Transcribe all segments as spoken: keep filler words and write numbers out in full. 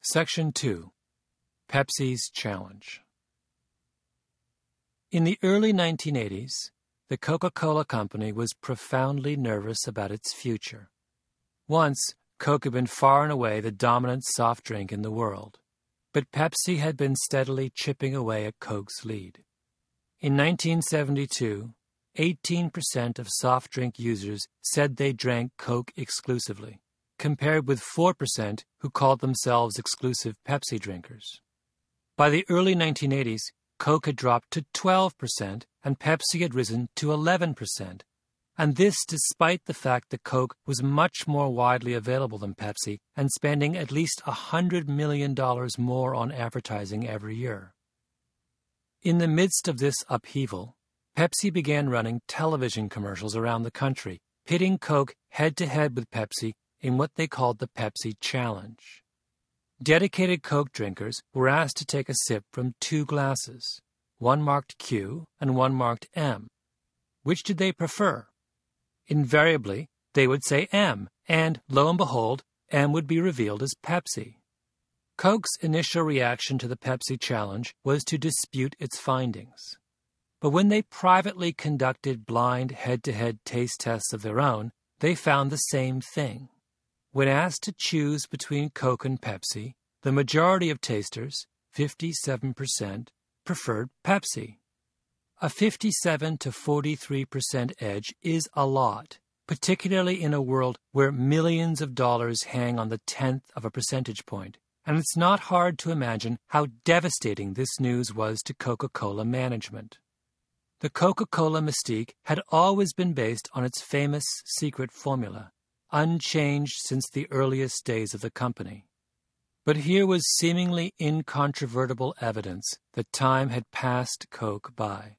Section two. Pepsi's Challenge. In the early nineteen eighties, the Coca-Cola Company was profoundly nervous about its future. Once, Coke had been far and away the dominant soft drink in the world, but Pepsi had been steadily chipping away at Coke's lead. In nineteen seventy-two, eighteen percent of soft drink users said they drank Coke exclusively, compared with four percent who called themselves exclusive Pepsi drinkers. By the early nineteen eighties, Coke had dropped to twelve percent and Pepsi had risen to eleven percent, and this despite the fact that Coke was much more widely available than Pepsi and spending at least one hundred million dollars more on advertising every year. In the midst of this upheaval, Pepsi began running television commercials around the country, pitting Coke head-to-head with Pepsi in what they called the Pepsi Challenge. Dedicated Coke drinkers were asked to take a sip from two glasses, one marked Q and one marked M. Which did they prefer? Invariably, they would say M, and, lo and behold, M would be revealed as Pepsi. Coke's initial reaction to the Pepsi Challenge was to dispute its findings. But when they privately conducted blind head-to-head taste tests of their own, they found the same thing. When asked to choose between Coke and Pepsi, the majority of tasters, fifty-seven percent, preferred Pepsi. A fifty-seven to forty-three percent edge is a lot, particularly in a world where millions of dollars hang on the tenth of a percentage point, and it's not hard to imagine how devastating this news was to Coca-Cola management. The Coca-Cola mystique had always been based on its famous secret formula, unchanged since the earliest days of the company. But here was seemingly incontrovertible evidence that time had passed Coke by.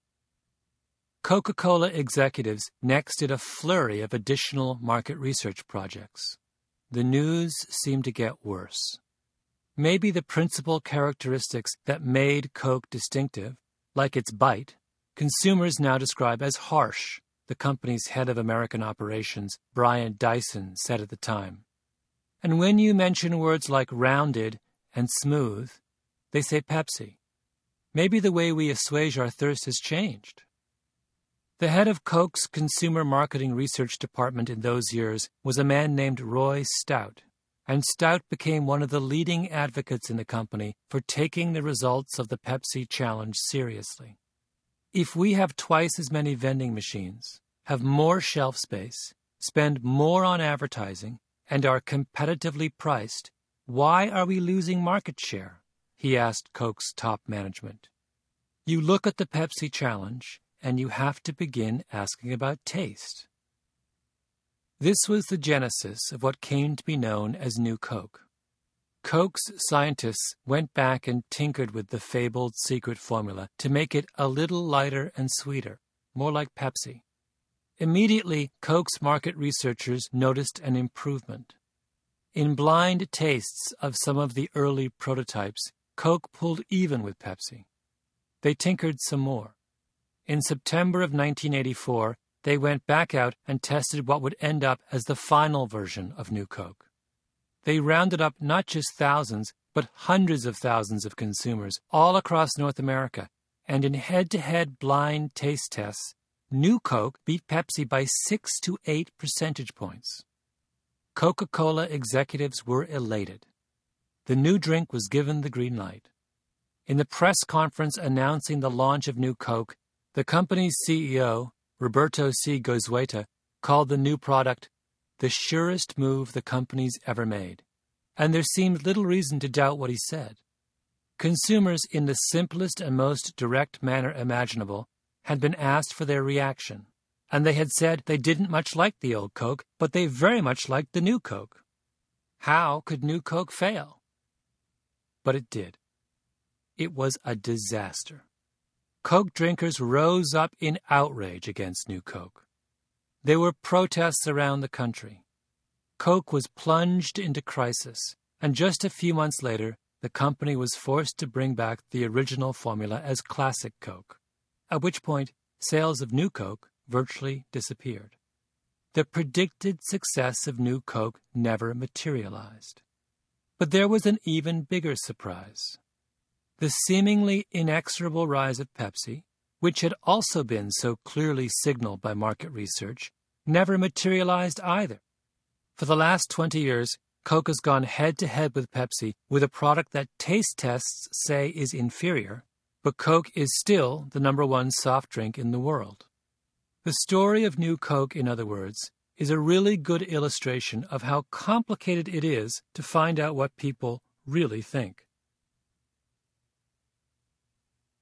Coca-Cola executives next did a flurry of additional market research projects. The news seemed to get worse. Maybe the principal characteristics that made Coke distinctive, like its bite, consumers now describe as harsh, the company's head of American operations, Brian Dyson, said at the time. And when you mention words like rounded and smooth, they say Pepsi. Maybe the way we assuage our thirst has changed. The head of Coke's consumer marketing research department in those years was a man named Roy Stout, and Stout became one of the leading advocates in the company for taking the results of the Pepsi Challenge seriously. If we have twice as many vending machines, have more shelf space, spend more on advertising, and are competitively priced, why are we losing market share? He asked Coke's top management. You look at the Pepsi Challenge, and you have to begin asking about taste. This was the genesis of what came to be known as New Coke. Coke's scientists went back and tinkered with the fabled secret formula to make it a little lighter and sweeter, more like Pepsi. Immediately, Coke's market researchers noticed an improvement. In blind tastes of some of the early prototypes, Coke pulled even with Pepsi. They tinkered some more. In September of nineteen eighty-four, they went back out and tested what would end up as the final version of New Coke. They rounded up not just thousands, but hundreds of thousands of consumers all across North America, and in head-to-head blind taste tests, New Coke beat Pepsi by six to eight percentage points. Coca-Cola executives were elated. The new drink was given the green light. In the press conference announcing the launch of New Coke, the company's C E O, Roberto C. Goizueta, called the new product the surest move the company's ever made, and there seemed little reason to doubt what he said. Consumers, in the simplest and most direct manner imaginable, had been asked for their reaction, and they had said they didn't much like the old Coke, but they very much liked the new Coke. How could New Coke fail? But it did. It was a disaster. Coke drinkers rose up in outrage against New Coke. There were protests around the country. Coke was plunged into crisis, and just a few months later, the company was forced to bring back the original formula as Classic Coke, at which point sales of New Coke virtually disappeared. The predicted success of New Coke never materialized. But there was an even bigger surprise. The seemingly inexorable rise of Pepsi, which had also been so clearly signaled by market research, never materialized either. For the last twenty years, Coke has gone head-to-head with Pepsi with a product that taste tests say is inferior, but Coke is still the number one soft drink in the world. The story of New Coke, in other words, is a really good illustration of how complicated it is to find out what people really think.